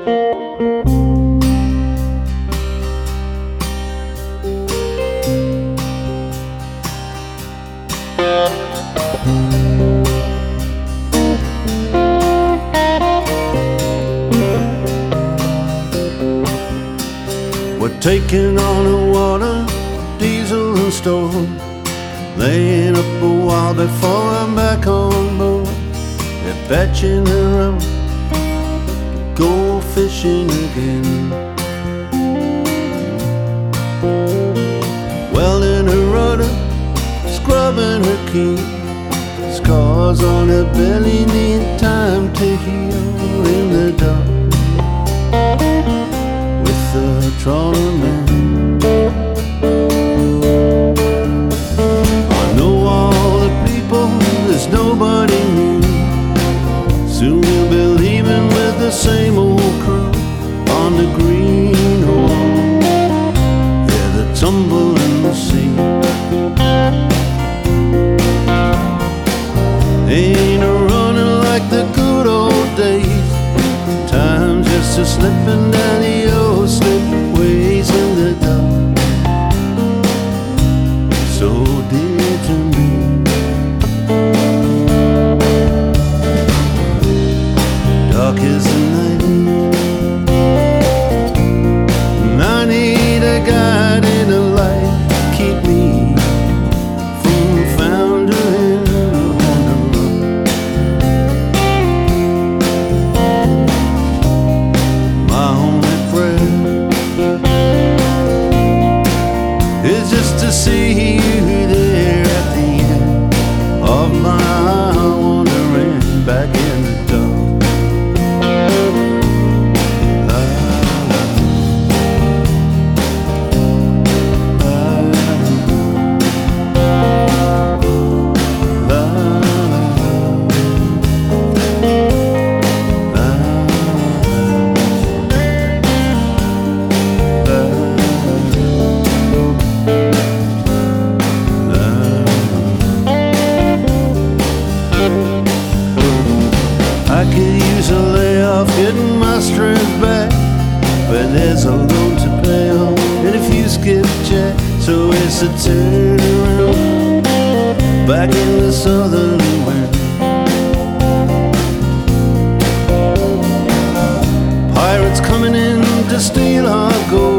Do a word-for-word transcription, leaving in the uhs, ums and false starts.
We're taking on the water, diesel and stove, laying up a while before I'm back on board. They're batching her up, go fishing again, welding her rudder, scrubbing her key. Scars on her belly need time to heal in the dark with the trawler man. I know all the people, there's nobody new. Soon we'll be leaving with the same old crew on the green horn, yeah, the tumbling sea. Ain't a running like the good old days. Time's just a slipping down the old slipways in the dark, so dear to me. Dark as the night, and I need a guide and a light to keep me from foundering on the road. My only prayer is just to see you there at the end of my wandering back in the dark. I could use a layoff, getting my strength back, but there's a loan to pay on and a few skip jack, so it's a turn around back in the southerly wind. Pirates coming in to steal our gold.